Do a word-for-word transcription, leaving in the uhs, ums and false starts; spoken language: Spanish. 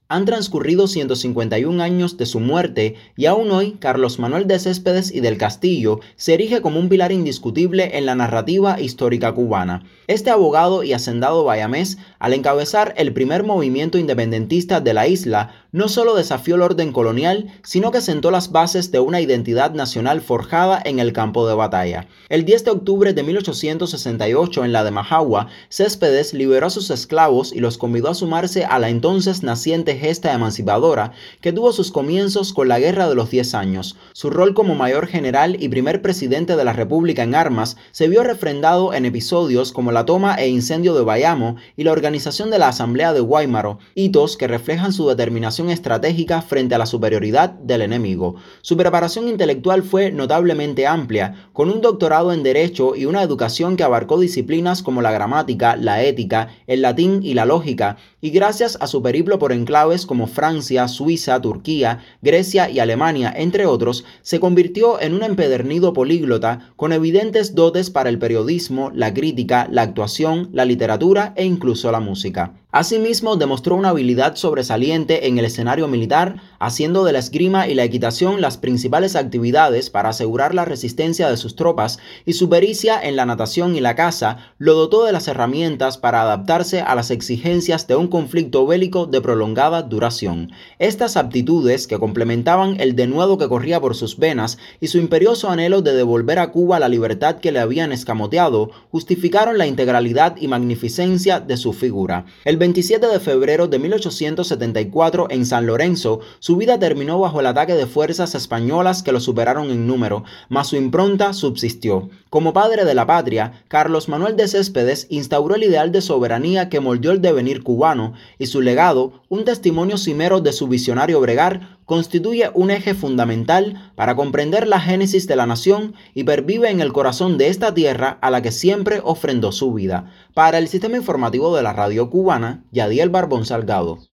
Han transcurrido ciento cincuenta y un años de su muerte y aún hoy Carlos Manuel de Céspedes y del Castillo se erige como un pilar indiscutible en la narrativa histórica cubana. Este abogado y hacendado bayamés, al encabezar el primer movimiento independentista de la isla, no solo desafió el orden colonial, sino que sentó las bases de una identidad nacional forjada en el campo de batalla. El diez de octubre de mil ochocientos sesenta y ocho, en la de Majagua, Céspedes liberó a sus esclavos y los convidó a sumarse a la entonces naciente gesta emancipadora que tuvo sus comienzos con la Guerra de los Diez Años. Su rol como mayor general y primer presidente de la República en armas se vio refrendado en episodios como la toma e incendio de Bayamo y la organización de la Asamblea de Guaymaro, hitos que reflejan su determinación estratégica frente a la superioridad del enemigo. Su preparación intelectual fue notablemente amplia, con un doctorado en Derecho y una educación que abarcó disciplinas como la gramática, la ética, el latín y la lógica, y gracias a su periplo por enclaves como Francia, Suiza, Turquía, Grecia y Alemania, entre otros, se convirtió en un empedernido políglota con evidentes dotes para el periodismo, la crítica, la actuación, la literatura e incluso la música. Asimismo, demostró una habilidad sobresaliente en el escenario militar, haciendo de la esgrima y la equitación las principales actividades para asegurar la resistencia de sus tropas, y su pericia en la natación y la caza lo dotó de las herramientas para adaptarse a las exigencias de un conflicto bélico de prolongada duración. Estas aptitudes, que complementaban el denuedo que corría por sus venas y su imperioso anhelo de devolver a Cuba la libertad que le habían escamoteado, justificaron la integralidad y magnificencia de su figura. El veintisiete de febrero de mil ochocientos setenta y cuatro, en San Lorenzo, su vida terminó bajo el ataque de fuerzas españolas que lo superaron en número, mas su impronta subsistió. Como padre de la patria, Carlos Manuel de Céspedes instauró el ideal de soberanía que moldeó el devenir cubano, y su legado, un testimonio cimero de su visionario bregar, constituye un eje fundamental para comprender la génesis de la nación y pervive en el corazón de esta tierra a la que siempre ofrendó su vida. Para el Sistema Informativo de la Radio Cubana, Yadiel Barbón Salgado.